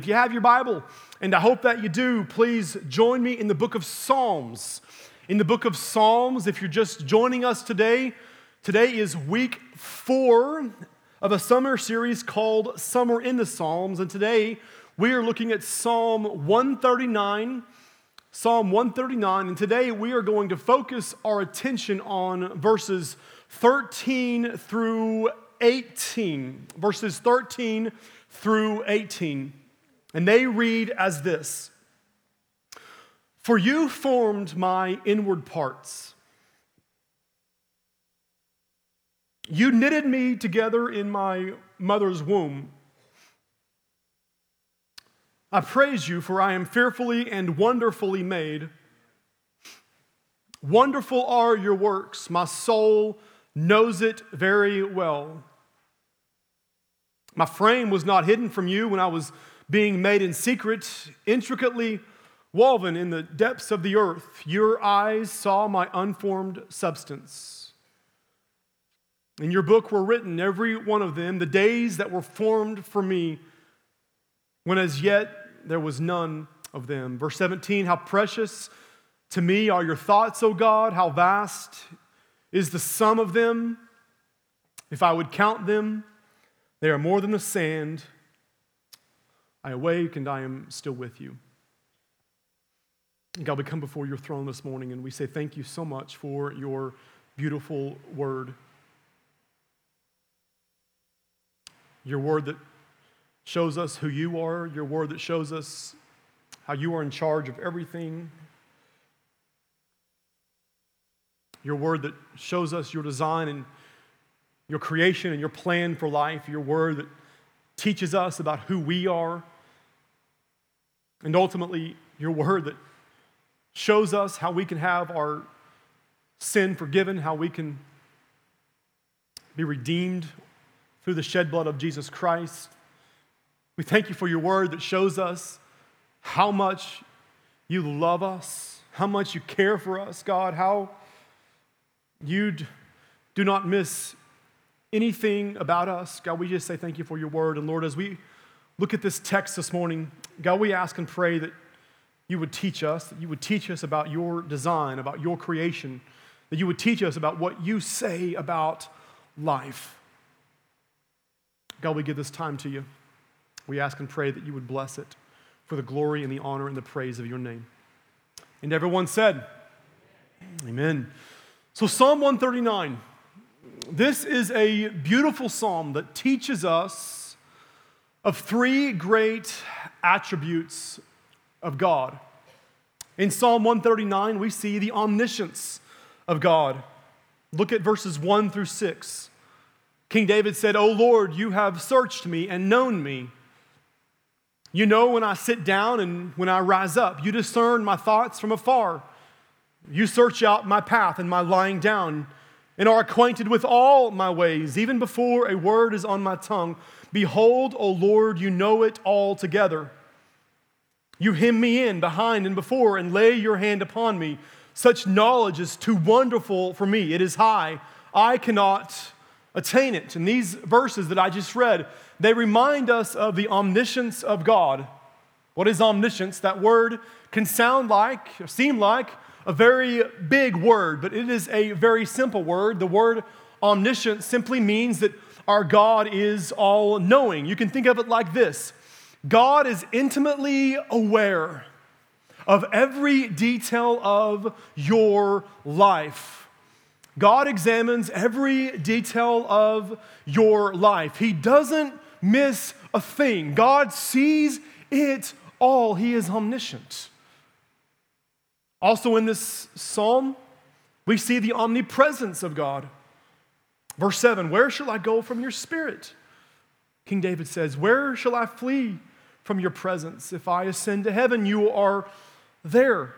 If you have your Bible, and I hope that you do, please join me in the book of Psalms. In the book of Psalms, if you're just joining us today, today is week 4 of a summer series called Summer in the Psalms, and today we are looking at Psalm 139, and today we are going to focus our attention on verses 13 through 18. Verses 13 through 18. And they read as this: For you formed my inward parts. You knitted me together in my mother's womb. I praise you, for I am fearfully and wonderfully made. Wonderful are your works. My soul knows it very well. My frame was not hidden from you when I was being made in secret, intricately woven in the depths of the earth. Your eyes saw my unformed substance. In your book were written, every one of them, the days that were formed for me, when as yet there was none of them. Verse 17, how precious to me are your thoughts, O God, how vast is the sum of them. If I would count them, they are more than the sand. I awake and I am still with you. God, we come before your throne this morning and we say thank you so much for your beautiful word. Your word that shows us who you are, your word that shows us how you are in charge of everything. Your word that shows us your design and your creation and your plan for life. Your word that teaches us about who we are. And ultimately, your word that shows us how we can have our sin forgiven, how we can be redeemed through the shed blood of Jesus Christ. We thank you for your word that shows us how much you love us, how much you care for us, God, how you do not miss anything about us. God, we just say thank you for your word. And Lord, as we look at this text this morning, God, we ask and pray that you would teach us, about your design, about your creation, that you would teach us about what you say about life. God, we give this time to you. We ask and pray that you would bless it for the glory and the honor and the praise of your name. And everyone said, amen. So Psalm 139, this is a beautiful psalm that teaches us of 3 great attributes of God. In Psalm 139, we see the omniscience of God. Look at verses 1 through 6. King David said, O Lord, you have searched me and known me. You know when I sit down and when I rise up. You discern my thoughts from afar. You search out my path and my lying down, and are acquainted with all my ways, even before a word is on my tongue. Behold, O Lord, you know it all together. You hem me in behind and before, and lay your hand upon me. Such knowledge is too wonderful for me. It is high. I cannot attain it. And these verses that I just read, they remind us of the omniscience of God. What is omniscience? That word can sound like, or seem like, a very big word, but it is a very simple word. The word omniscient simply means that our God is all-knowing. You can think of it like this. God is intimately aware of every detail of your life. God examines every detail of your life. He doesn't miss a thing. God sees it all. He is omniscient. Also in this psalm, we see the omnipresence of God. Verse 7, where shall I go from your spirit? King David says, where shall I flee from your presence? If I ascend to heaven, you are there.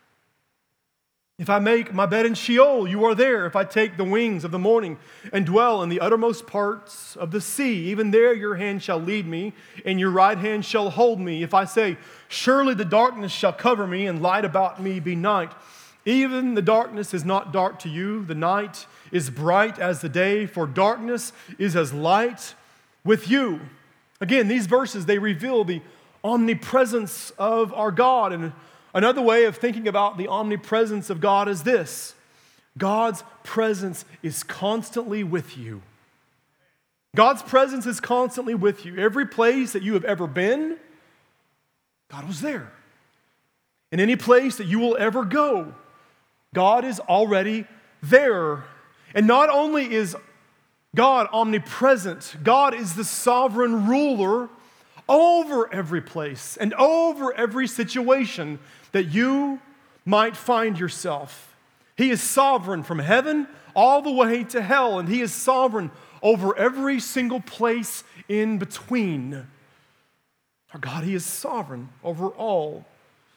If I make my bed in Sheol, you are there. If I take the wings of the morning and dwell in the uttermost parts of the sea, even there your hand shall lead me, and your right hand shall hold me. If I say, surely the darkness shall cover me, and light about me be night, even the darkness is not dark to you. The night is bright as the day, for darkness is as light with you. Again, these verses, they reveal the omnipresence of our God. And another way of thinking about the omnipresence of God is this: God's presence is constantly with you. God's presence is constantly with you. Every place that you have ever been, God was there. In any place that you will ever go, God is already there. And not only is God omnipresent, God is the sovereign ruler over every place and over every situation that you might find yourself. He is sovereign from heaven all the way to hell, and He is sovereign over every single place in between. Our God, He is sovereign over all.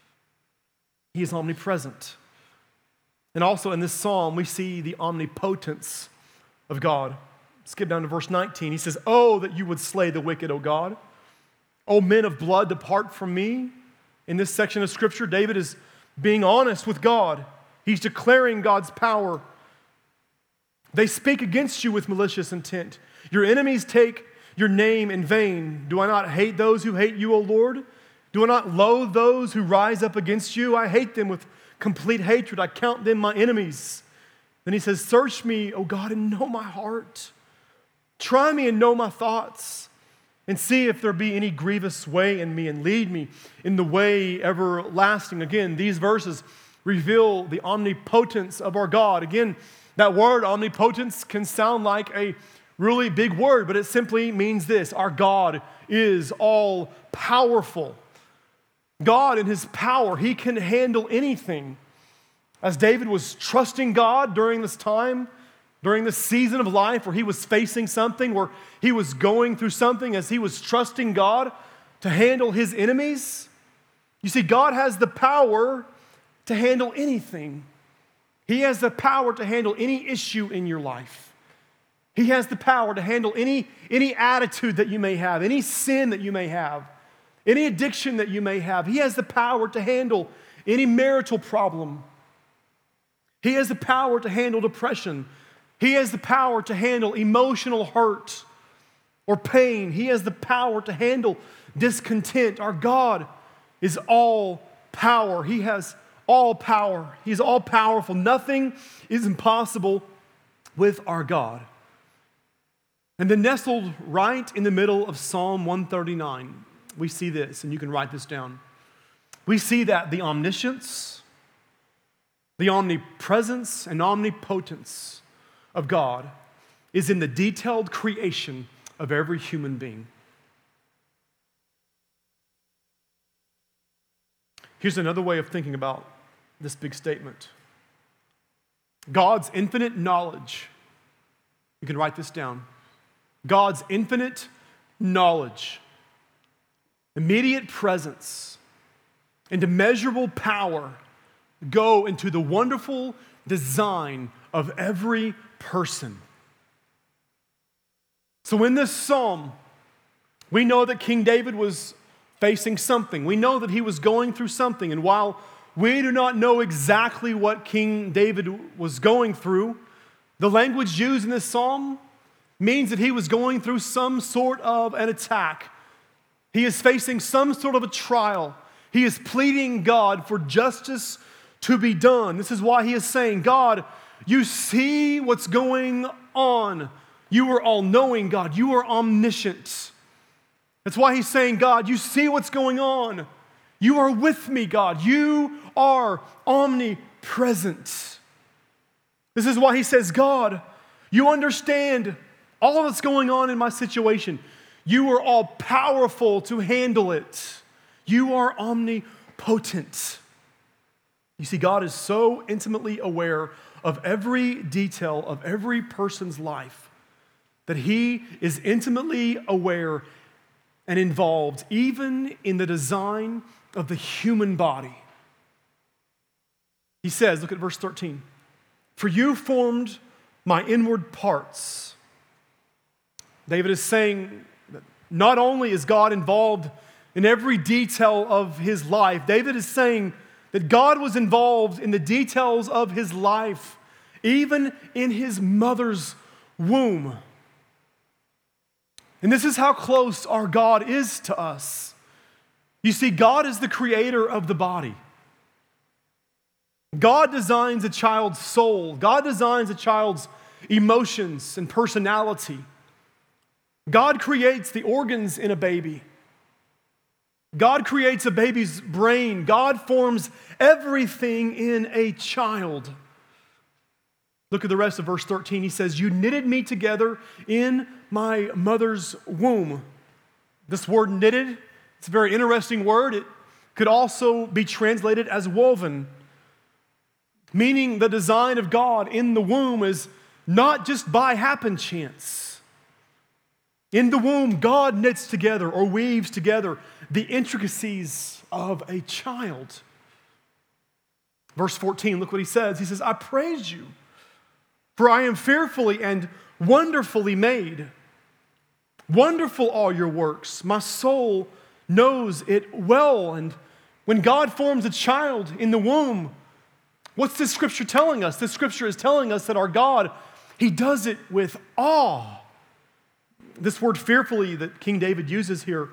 He is omnipresent. And also in this psalm, we see the omnipotence of God. Skip down to verse 19. He says, "Oh, that you would slay the wicked, O God. O men of blood, depart from me." In this section of Scripture, David is being honest with God. He's declaring God's power. They speak against you with malicious intent. Your enemies take your name in vain. Do I not hate those who hate you, O Lord? Do I not loathe those who rise up against you? I hate them with complete hatred. I count them my enemies. Then he says, "Search me, O God, and know my heart. Try me and know my thoughts, and see if there be any grievous way in me, and lead me in the way everlasting." Again, these verses reveal the omnipotence of our God. Again, that word omnipotence can sound like a really big word, but it simply means this: our God is all powerful. God in His power, He can handle anything. As David was trusting God during this time, during this season of life where he was facing something, where he was going through something, as he was trusting God to handle his enemies, you see, God has the power to handle anything. He has the power to handle any issue in your life. He has the power to handle any attitude that you may have, any sin that you may have, any addiction that you may have. He has the power to handle any marital problem. He has the power to handle depression. He has the power to handle emotional hurt or pain. He has the power to handle discontent. Our God is all power. He has all power. He's all powerful. Nothing is impossible with our God. And then nestled right in the middle of Psalm 139, we see this, and you can write this down. We see that the omniscience, the omnipresence, and omnipotence of God is in the detailed creation of every human being. Here's another way of thinking about this big statement. God's infinite knowledge. You can write this down. God's infinite knowledge, immediate presence, and immeasurable power go into the wonderful design of every person. So in this psalm, we know that King David was facing something. We know that he was going through something. And while we do not know exactly what King David was going through, the language used in this psalm means that he was going through some sort of an attack. He is facing some sort of a trial. He is pleading God for justice to be done. This is why he is saying, God, you see what's going on. You are all-knowing, God. You are omniscient. That's why he's saying, God, you see what's going on. You are with me, God. You are omnipresent. This is why he says, God, you understand all that's going on in my situation. You are all powerful to handle it. You are omnipotent. You see, God is so intimately aware of every detail of every person's life that he is intimately aware and involved even in the design of the human body. He says, look at verse 13, "For you formed my inward parts." David is saying that not only is God involved in every detail of his life, David is saying that God was involved in the details of his life, even in his mother's womb. And this is how close our God is to us. You see, God is the creator of the body. God designs a child's soul. God designs a child's emotions and personality. God creates the organs in a baby. God creates a baby's brain. God forms everything in a child. Look at the rest of verse 13. He says, "You knitted me together in my mother's womb." This word knitted, it's a very interesting word. It could also be translated as woven, meaning the design of God in the womb is not just by happen chance. In the womb, God knits together or weaves together the intricacies of a child. Verse 14, look what he says. He says, "I praise you, for I am fearfully and wonderfully made. Wonderful are your works. My soul knows it well." And when God forms a child in the womb, what's this scripture telling us? This scripture is telling us that our God, He does it with awe. This word fearfully that King David uses here,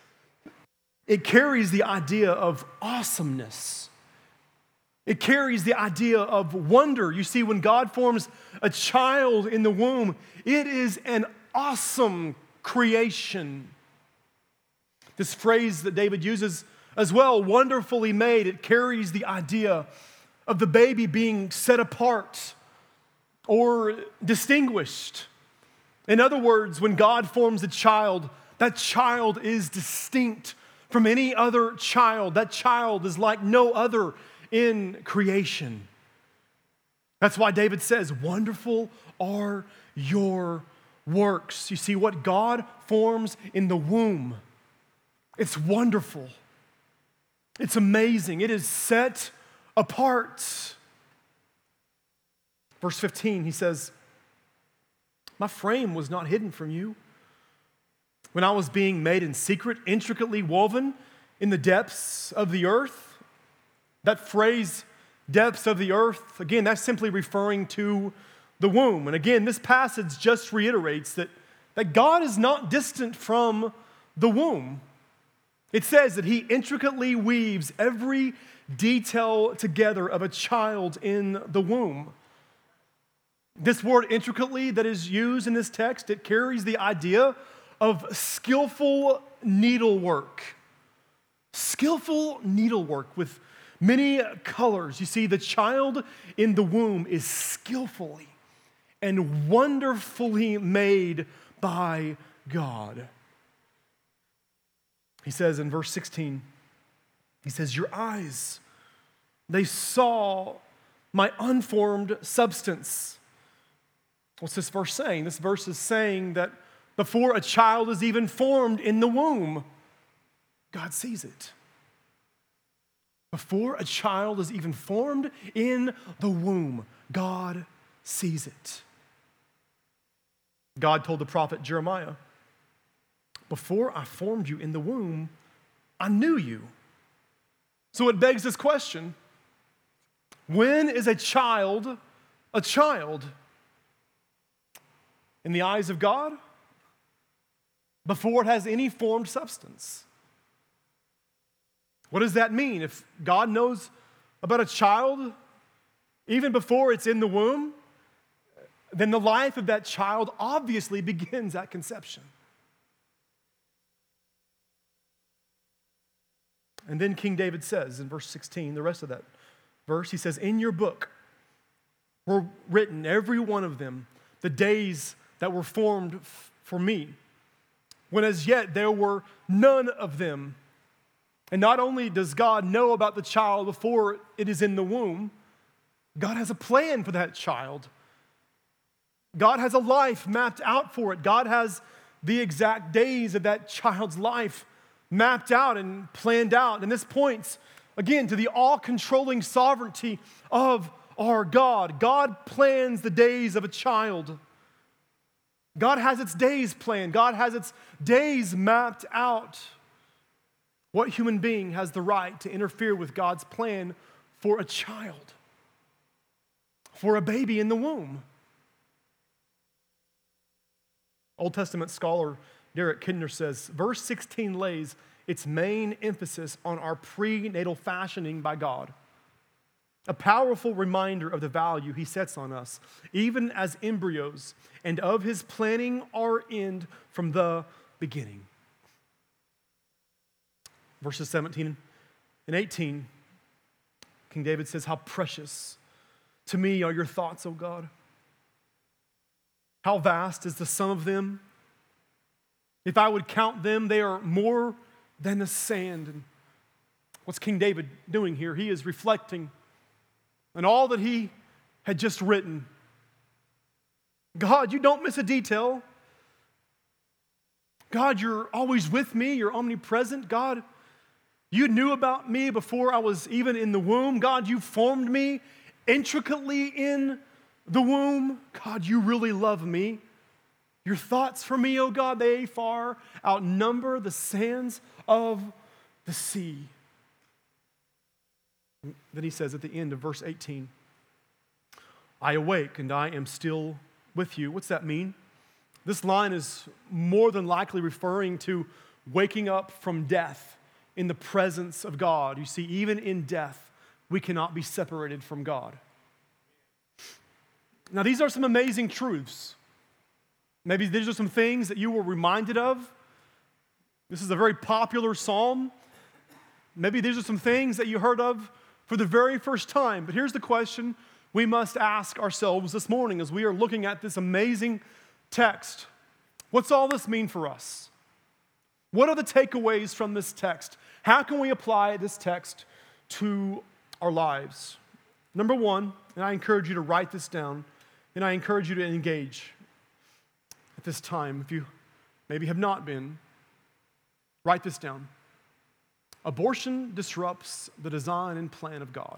it carries the idea of awesomeness. It carries the idea of wonder. You see, when God forms a child in the womb, it is an awesome creation. This phrase that David uses as well, wonderfully made, it carries the idea of the baby being set apart or distinguished. In other words, when God forms a child, that child is distinct from any other child. That child is like no other in creation. That's why David says, "Wonderful are your works." You see, what God forms in the womb, it's wonderful. It's amazing. It is set apart. Verse 15, he says, "My frame was not hidden from you when I was being made in secret, intricately woven in the depths of the earth." That phrase, depths of the earth, again, that's simply referring to the womb. And again, this passage just reiterates that God is not distant from the womb. It says that He intricately weaves every detail together of a child in the womb. This word intricately that is used in this text, it carries the idea of skillful needlework. Skillful needlework with many colors. You see, the child in the womb is skillfully and wonderfully made by God. He says in verse 16, he says, "Your eyes, they saw my unformed substance." What's this verse saying? This verse is saying that before a child is even formed in the womb, God sees it. Before a child is even formed in the womb, God sees it. God told the prophet Jeremiah, "Before I formed you in the womb, I knew you." So it begs this question: when is a child a child? In the eyes of God? Before it has any formed substance. What does that mean? If God knows about a child even before it's in the womb, then the life of that child obviously begins at conception. And then King David says in verse 16, the rest of that verse, he says, "In your book were written, every one of them, the days that were formed for me, when as yet there were none of them." And not only does God know about the child before it is in the womb, God has a plan for that child. God has a life mapped out for it. God has the exact days of that child's life mapped out and planned out. And this points, again, to the all-controlling sovereignty of our God. God plans the days of a child. God has its days planned. God has its days mapped out. What human being has the right to interfere with God's plan for a child? For a baby in the womb? Old Testament scholar Derek Kidner says, verse 16 lays its main emphasis on our prenatal fashioning by God. A powerful reminder of the value he sets on us, even as embryos, and of his planning our end from the beginning. Verses 17 and 18, King David says, "How precious to me are your thoughts, O God. How vast is the sum of them. If I would count them, they are more than the sand." And what's King David doing here? He is reflecting on all that he had just written. God, you don't miss a detail. God, you're always with me. You're omnipresent. God, you knew about me before I was even in the womb. God, you formed me intricately in the womb. God, you really love me. Your thoughts for me, oh God, they far outnumber the sands of the sea. Then he says at the end of verse 18, "I awake and I am still with you." What's that mean? This line is more than likely referring to waking up from death in the presence of God. You see, even in death, we cannot be separated from God. Now, these are some amazing truths. Maybe these are some things that you were reminded of. This is a very popular psalm. Maybe these are some things that you heard of for the very first time. But here's the question we must ask ourselves this morning as we are looking at this amazing text. What's all this mean for us? What are the takeaways from this text? How can we apply this text to our lives? Number one, and I encourage you to write this down, and I encourage you to engage at this time. If you maybe have not been, write this down. Abortion disrupts the design and plan of God.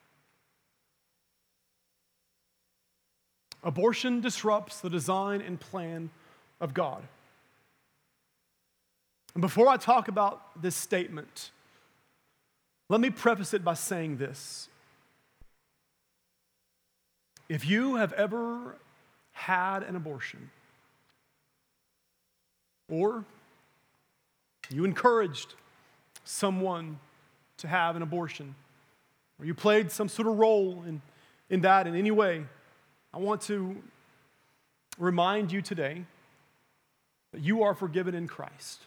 Abortion disrupts the design and plan of God. And before I talk about this statement, let me preface it by saying this. If you have ever had an abortion, or you encouraged someone to have an abortion, or you played some sort of role in that in any way, I want to remind you today that you are forgiven in Christ.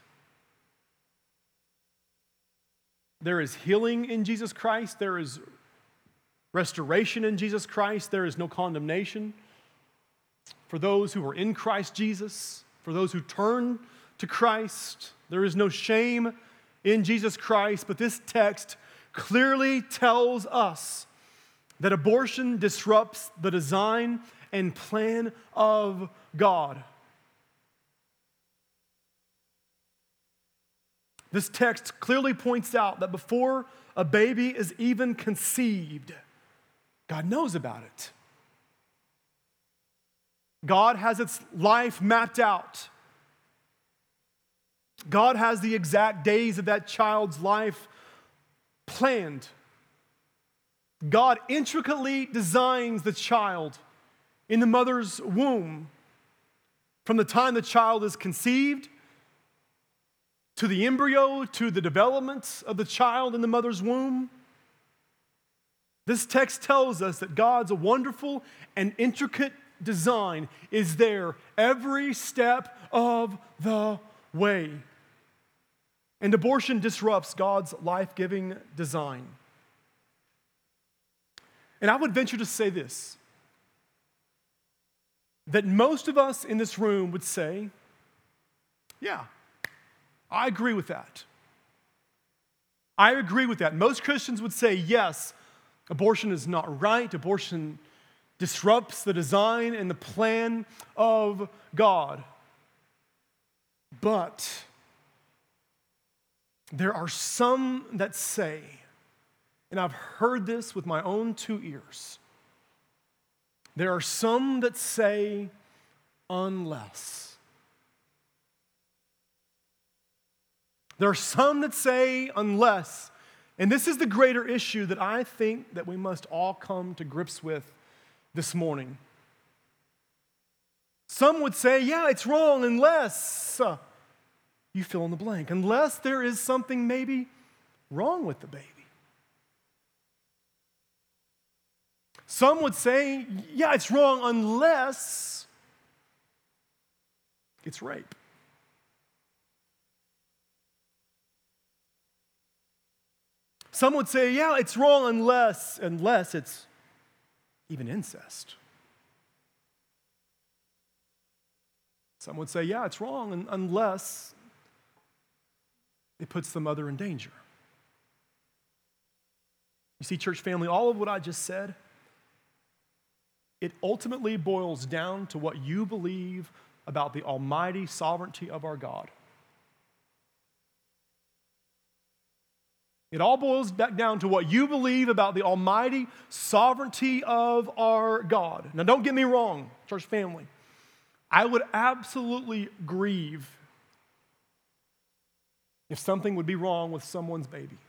There is healing in Jesus Christ. There is restoration in Jesus Christ. There is no condemnation for those who are in Christ Jesus, for those who turn to Christ. There is no shame in Jesus Christ, but this text clearly tells us that abortion disrupts the design and plan of God. This text clearly points out that before a baby is even conceived, God knows about it. God has its life mapped out. God has the exact days of that child's life planned. God intricately designs the child in the mother's womb from the time the child is conceived to the embryo, to the development of the child in the mother's womb. This text tells us that God's wonderful and intricate design is there every step of the way. And abortion disrupts God's life-giving design. And I would venture to say this, that most of us in this room would say, yeah, I agree with that. I agree with that. Most Christians would say, yes, abortion is not right. Abortion disrupts the design and the plan of God. But there are some that say, and I've heard this with my own two ears, there are some that say, unless. There are some that say, unless. And this is the greater issue that I think that we must all come to grips with this morning. Some would say, yeah, it's wrong unless you fill in the blank. Unless there is something maybe wrong with the baby. Some would say, yeah, it's wrong unless it's rape. Some would say, yeah, it's wrong unless it's even incest. Some would say, yeah, it's wrong unless it puts the mother in danger. You see, church family, all of what I just said, it ultimately boils down to what you believe about the almighty sovereignty of our God. It all boils back down to what you believe about the almighty sovereignty of our God. Now, don't get me wrong, church family. I would absolutely grieve if something would be wrong with someone's baby.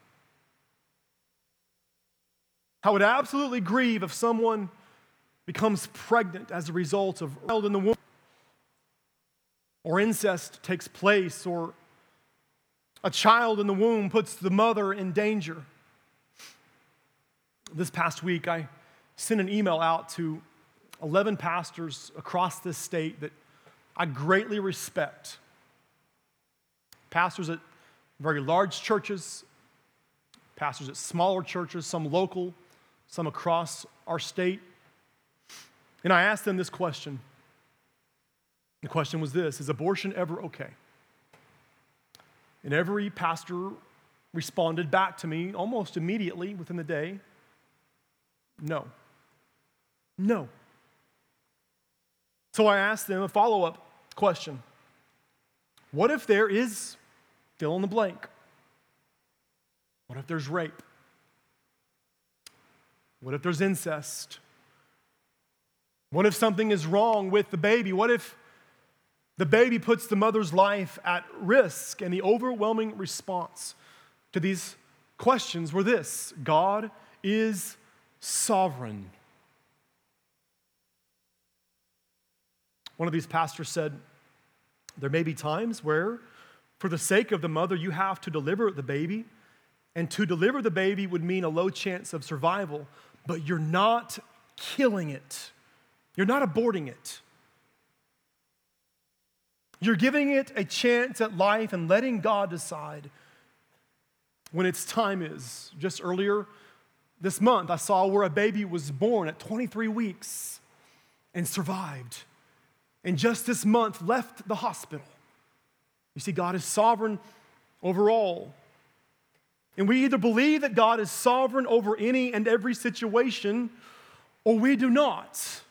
I would absolutely grieve if someone becomes pregnant as a result of a child in the womb, or incest takes place, or a child in the womb puts the mother in danger. This past week, I sent an email out to 11 pastors across this state that I greatly respect. Pastors at very large churches, pastors at smaller churches, some local, some across our state. And I asked them this question. The question was this: is abortion ever okay? And every pastor responded back to me almost immediately within the day, no. No. So I asked them a follow-up question. What if there is fill in the blank? What if there's rape? What if there's incest? What if something is wrong with the baby? What if the baby puts the mother's life at risk? And the overwhelming response to these questions were this: God is sovereign. One of these pastors said, there may be times where, for the sake of the mother, you have to deliver the baby, and to deliver the baby would mean a low chance of survival, but you're not killing it. You're not aborting it. You're giving it a chance at life and letting God decide when its time is. Just earlier this month, I saw where a baby was born at 23 weeks and survived. And just this month left the hospital. You see, God is sovereign over all. And we either believe that God is sovereign over any and every situation, or we do not.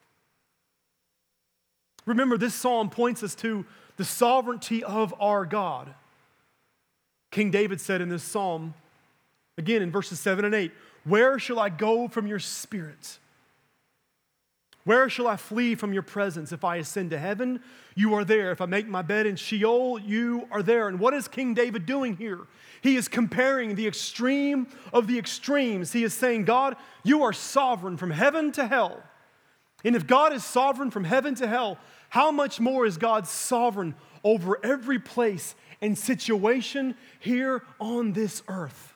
Remember, this psalm points us to the sovereignty of our God. King David said in this psalm, again in verses 7 and 8, "Where shall I go from your spirit? Where shall I flee from your presence? If I ascend to heaven, you are there. If I make my bed in Sheol, you are there." And what is King David doing here? He is comparing the extreme of the extremes. He is saying, God, you are sovereign from heaven to hell. And if God is sovereign from heaven to hell, how much more is God sovereign over every place and situation here on this earth?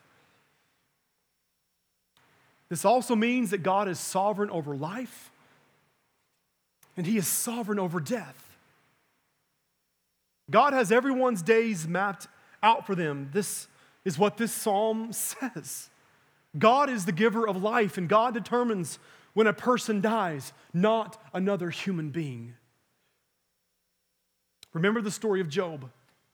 This also means that God is sovereign over life, and He is sovereign over death. God has everyone's days mapped out for them. This is what this psalm says. God is the giver of life, and God determines when a person dies, not another human being. Remember the story of Job.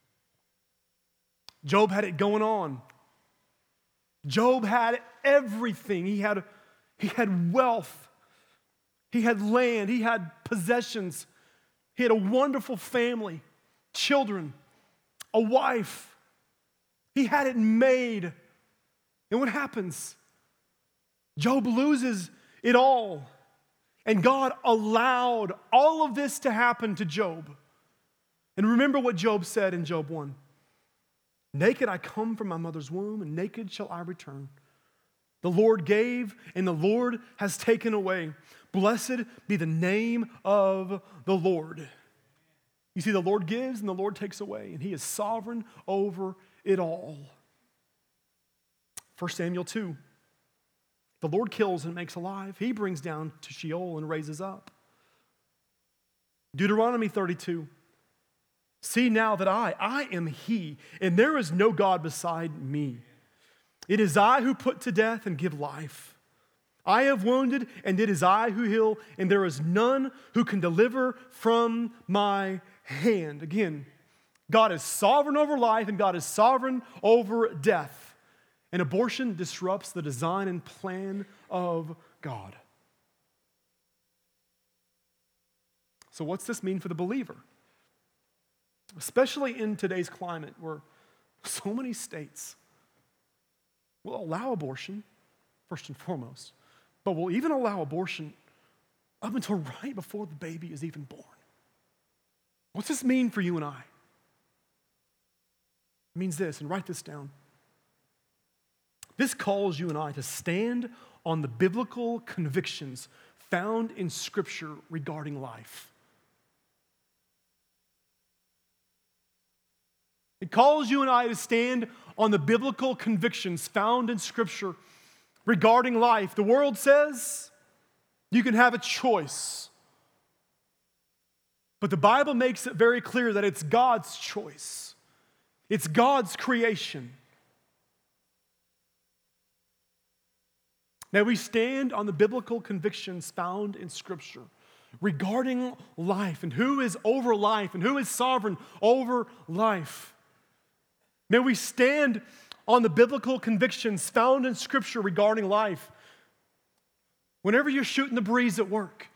Job had it going on. Job had everything. He had wealth. He had land. He had possessions. He had a wonderful family, children, a wife. He had it made. And what happens? Job loses it all. And God allowed all of this to happen to Job. And remember what Job said in Job 1. "Naked I come from my mother's womb, and naked shall I return. The Lord gave, and the Lord has taken away. Blessed be the name of the Lord." You see, the Lord gives and the Lord takes away, and he is sovereign over it all. 1 Samuel 2. The Lord kills and makes alive. He brings down to Sheol and raises up. Deuteronomy 32. See now that I am he, and there is no God beside me. It is I who put to death and give life. I have wounded, and it is I who heal, and there is none who can deliver from my hand. Again, God is sovereign over life, and God is sovereign over death. And abortion disrupts the design and plan of God. So what's this mean for the believer? Especially in today's climate where so many states will allow abortion, first and foremost, but will even allow abortion up until right before the baby is even born. What's this mean for you and I? It means this, and write this down. This calls you and I to stand on the biblical convictions found in Scripture regarding life. It calls you and I to stand on the biblical convictions found in Scripture regarding life. The world says you can have a choice. But the Bible makes it very clear that it's God's choice. It's God's creation. May we stand on the biblical convictions found in Scripture regarding life and who is over life and who is sovereign over life. May we stand on the biblical convictions found in Scripture regarding life. Whenever you're shooting the breeze at work,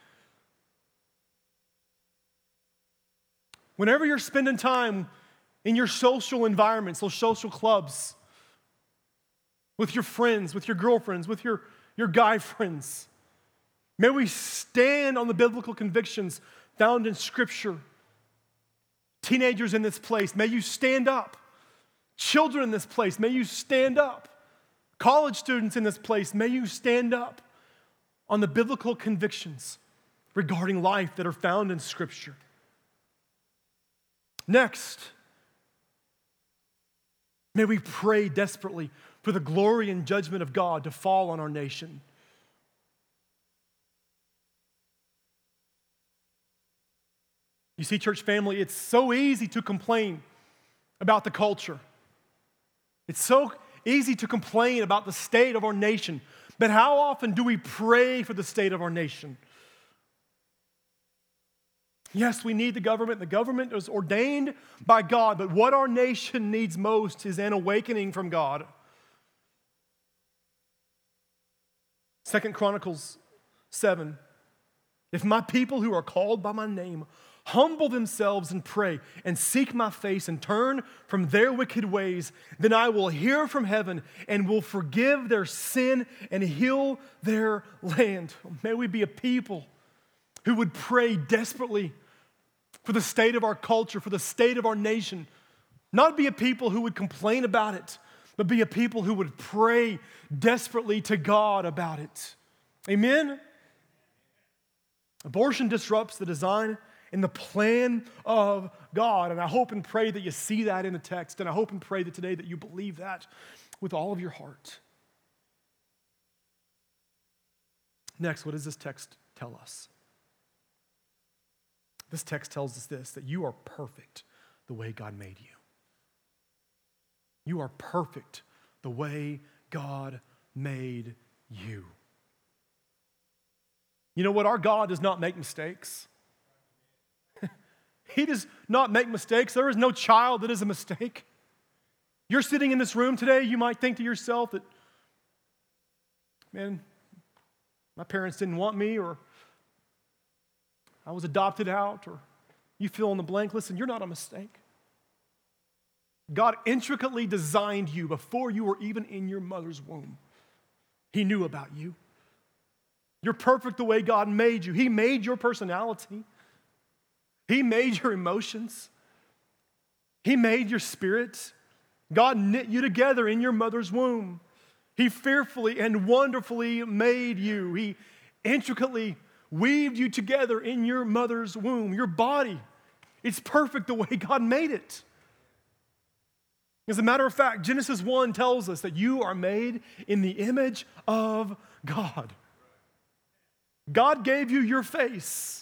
whenever you're spending time in your social environments, those social clubs, with your friends, with your girlfriends, with your guy friends, may we stand on the biblical convictions found in Scripture. Teenagers in this place, may you stand up. Children in this place, may you stand up. College students in this place, may you stand up on the biblical convictions regarding life that are found in Scripture. Next, may we pray desperately for the glory and judgment of God to fall on our nation. You see, church family, it's so easy to complain about the culture. It's so easy to complain about the state of our nation, but how often do we pray for the state of our nation? Yes, we need the government. The government is ordained by God, but what our nation needs most is an awakening from God. 2 Chronicles 7. If my people who are called by my name humble themselves and pray and seek my face and turn from their wicked ways, then I will hear from heaven and will forgive their sin and heal their land. May we be a people who would pray desperately for the state of our culture, for the state of our nation. Not be a people who would complain about it, but be a people who would pray desperately to God about it. Amen? Abortion disrupts the design and the plan of God. And I hope and pray that you see that in the text. And I hope and pray that today that you believe that with all of your heart. Next, what does this text tell us? This text tells us this, that you are perfect the way God made you. You are perfect the way God made you. You know what? Our God does not make mistakes. He does not make mistakes. There is no child that is a mistake. You're sitting in this room today, you might think to yourself that, man, my parents didn't want me, or I was adopted out, or you fill in the blank. Listen, you're not a mistake. God intricately designed you before you were even in your mother's womb. He knew about you. You're perfect the way God made you. He made your personality. He made your emotions. He made your spirit. God knit you together in your mother's womb. He fearfully and wonderfully made you. He intricately weaved you together in your mother's womb. Your body It's perfect the way God made it. As a matter of fact, Genesis 1 tells us that you are made in the image of God. God gave you your face.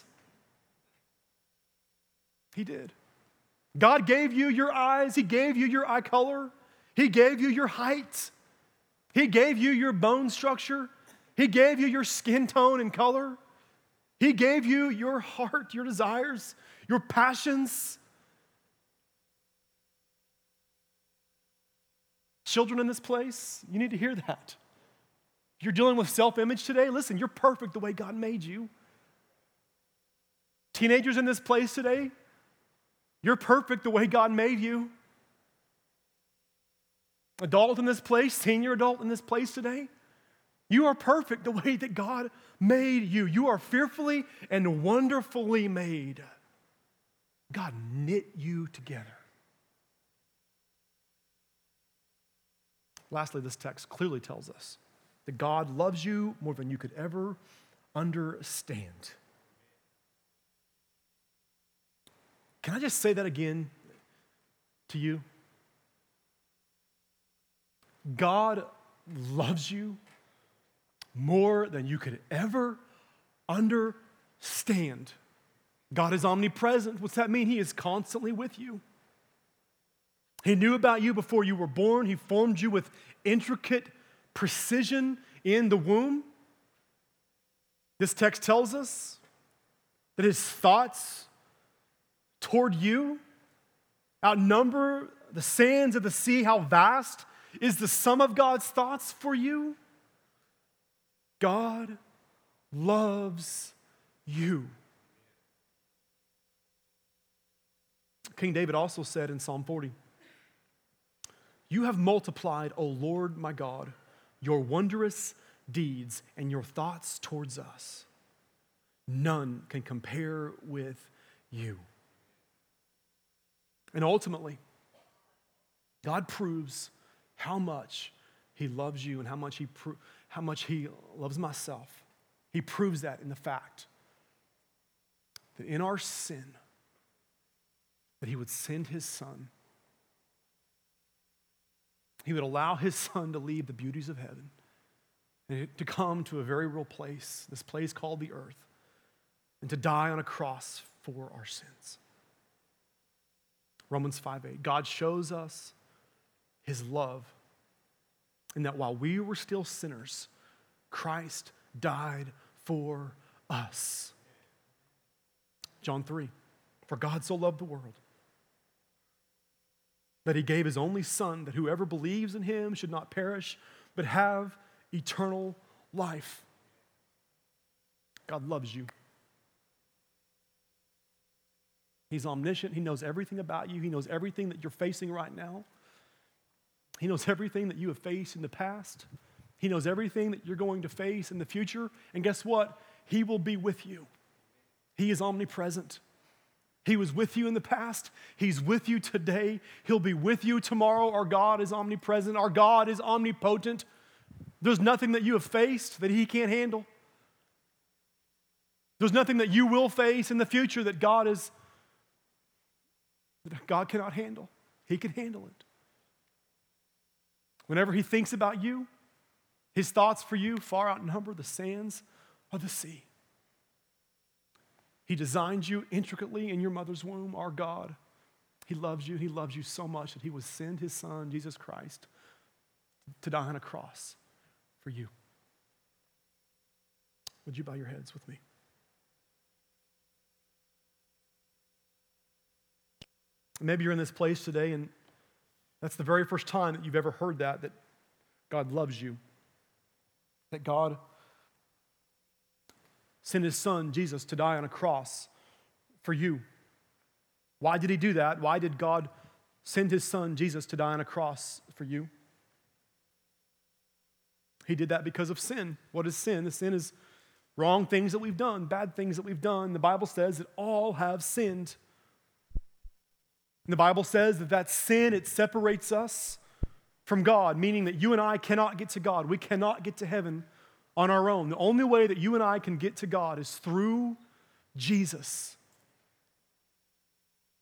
He did. God gave you your eyes. He gave you your eye color. He gave you your height. He gave you your bone structure. He gave you your skin tone and color. He gave you your heart, your desires, your passions. Children in this place, you need to hear that. If you're dealing with self-image today, listen, you're perfect the way God made you. Teenagers in this place today, you're perfect the way God made you. Adult in this place, senior adult in this place today, you are perfect the way that God made you. You are fearfully and wonderfully made. God knit you together. Lastly, this text clearly tells us that God loves you more than you could ever understand. Can I just say that again to you? God loves you more than you could ever understand. God is omnipresent. What's that mean? He is constantly with you. He knew about you before you were born. He formed you with intricate precision in the womb. This text tells us that his thoughts toward you outnumber the sands of the sea. How vast is the sum of God's thoughts for you? God loves you. King David also said in Psalm 40, "You have multiplied, O Lord my God, your wondrous deeds and your thoughts towards us. None can compare with you." And ultimately, God proves how much he loves you and how much he loves myself. He proves that in the fact that in our sin, that he would send his son. He would allow his son to leave the beauties of heaven and to come to a very real place, this place called the earth, and to die on a cross for our sins. Romans 5:8, God shows us his love in that while we were still sinners, Christ died for us. John 3, for God so loved the world that he gave his only son, that whoever believes in him should not perish, but have eternal life. God loves you. He's omniscient. He knows everything about you. He knows everything that you're facing right now. He knows everything that you have faced in the past. He knows everything that you're going to face in the future. And guess what? He will be with you. He is omnipresent. He was with you in the past. He's with you today. He'll be with you tomorrow. Our God is omnipresent. Our God is omnipotent. There's nothing that you have faced that he can't handle. There's nothing that you will face in the future that God cannot handle. He can handle it. Whenever he thinks about you, his thoughts for you far outnumber the sands of the sea. He designed you intricately in your mother's womb, our God. He loves you. He loves you so much that he would send his son, Jesus Christ, to die on a cross for you. Would you bow your heads with me? Maybe you're in this place today and that's the very first time that you've ever heard that God loves you, that God sent his son, Jesus, to die on a cross for you. Why did he do that? Why did God send his son, Jesus, to die on a cross for you? He did that because of sin. What is sin? The sin is wrong things that we've done, bad things that we've done. The Bible says that all have sinned. And the Bible says that sin, it separates us from God, meaning that you and I cannot get to God. We cannot get to heaven on our own. The only way that you and I can get to God is through Jesus.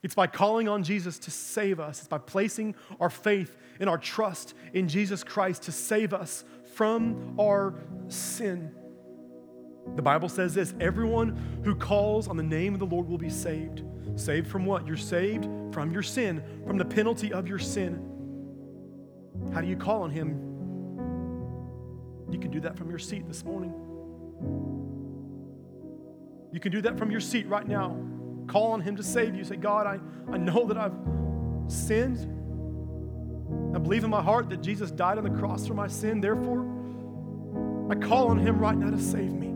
It's by calling on Jesus to save us. It's by placing our faith and our trust in Jesus Christ to save us from our sin. The Bible says this, everyone who calls on the name of the Lord will be saved. Saved from what? You're saved from your sin, from the penalty of your sin. How do you call on him? You can do that from your seat this morning. You can do that from your seat right now. Call on him to save you. Say, God, I know that I've sinned. I believe in my heart that Jesus died on the cross for my sin. Therefore, I call on him right now to save me.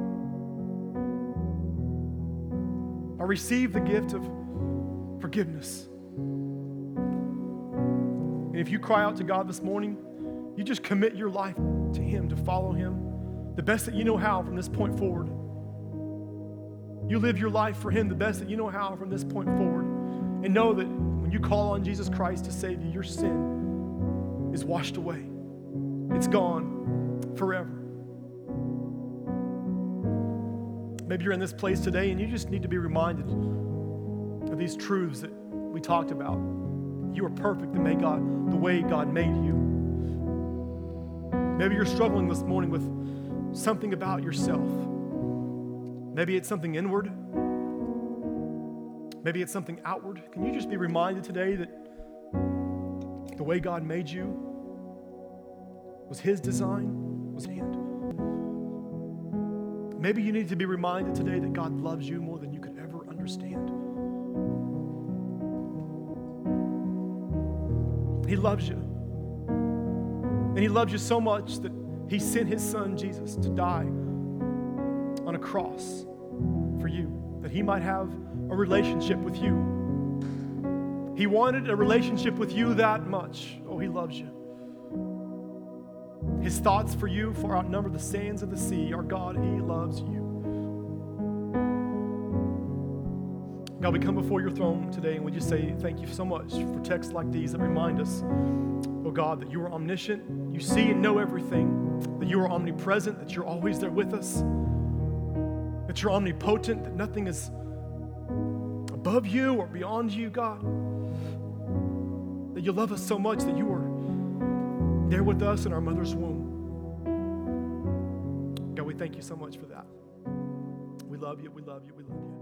I receive the gift of forgiveness. And if you cry out to God this morning, you just commit your life to him, to follow him the best that you know how from this point forward. You live your life for him the best that you know how from this point forward. And know that when you call on Jesus Christ to save you, your sin is washed away. It's gone forever. Maybe you're in this place today and you just need to be reminded of these truths that we talked about. You are perfect the way God made you. Maybe you're struggling this morning with something about yourself. Maybe it's something inward. Maybe it's something outward. Can you just be reminded today that the way God made you was his design, was his hand? Maybe you need to be reminded today that God loves you more than you could ever understand. He loves you. And he loves you so much that he sent his son, Jesus, to die on a cross for you, that he might have a relationship with you. He wanted a relationship with you that much. Oh, he loves you. His thoughts for you far outnumber the sands of the sea. Our God, he loves you. God, we come before your throne today and we just say thank you so much for texts like these that remind us, oh God, that you are omniscient, you see and know everything, that you are omnipresent, that you're always there with us, that you're omnipotent, that nothing is above you or beyond you, God. That you love us so much that you are there with us in our mother's womb. God, we thank you so much for that. We love you, we love you, we love you.